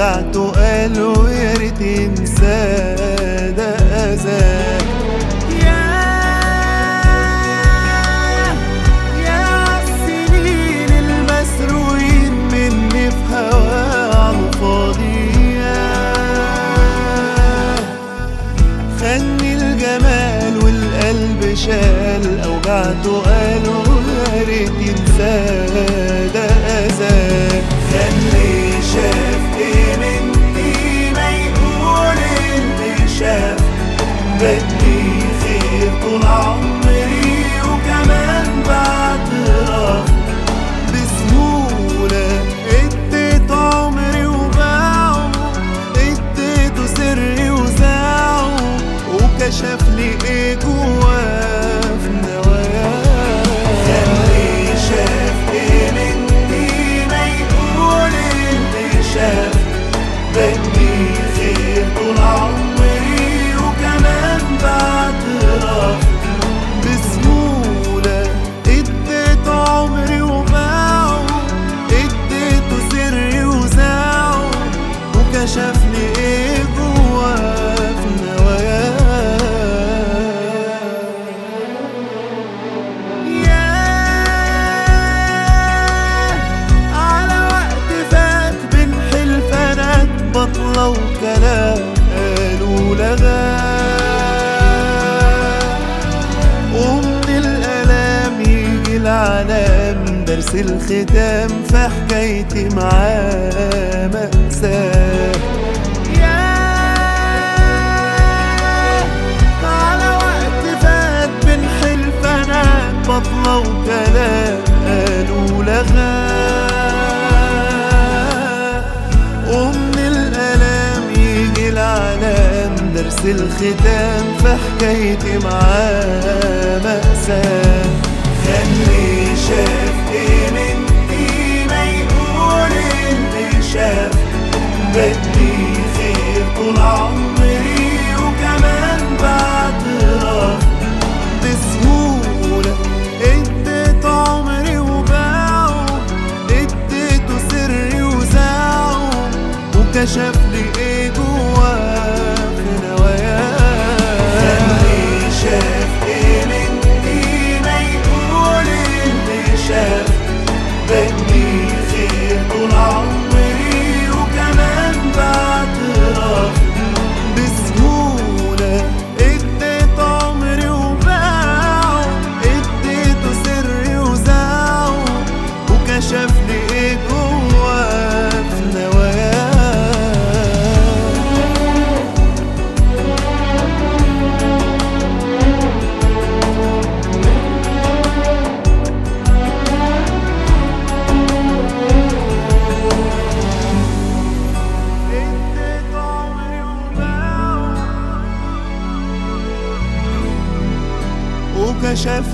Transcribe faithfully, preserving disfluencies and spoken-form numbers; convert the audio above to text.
أوجعته قاله يا ريت ينساه ده أذاه. يا يا عالسنين المسروقين مني في هواه عالفاضي، خني الجمال والقلب شال أوجعته قاله يا ريت ينساه ده أذاه. خلي شاف ايه مني ما يقول اللي شاف، بدي خير طول عمري وكمان بعترف بسهولة. اديت عمري وباعه، اديته سري وزاعه، وكشف لي ايه جواه في نواياه. خلي شاف ايه مني ما يقول اللي شاف، بدي خير طول عمري وكمان بعترف بسهولة. اديت عمري وباعه، اديته سري وزاعه، وكشف لي ايه جواه في نواياه. بطلة وكلام قالوا لغاه، ومن الألام يجي العلام درس الختام في حكايتي معاه مأساة. يا على وقت فات بين حلفانات بطلة وكلام قالوا لغاه، ومن الألام يجي العلام درس الختام في حكايتي معاه مأساة. خلي شاف ايه مني ما يقول اللي شاف، بدي خير طول عمري وكمان بعترف بسهولة. اديت عمري وباعه، اديته سري وزاعه، وكشف لي ايه جواه في نواياه. خلي شاف ايه مني ما يقول اللي شاف، بدي خير طول عمري وكمان بعترف بسهولة. اديت عمري وباعه، اديته سري وزاعه، وكشف لي ايه جواه في نواياه. وكشف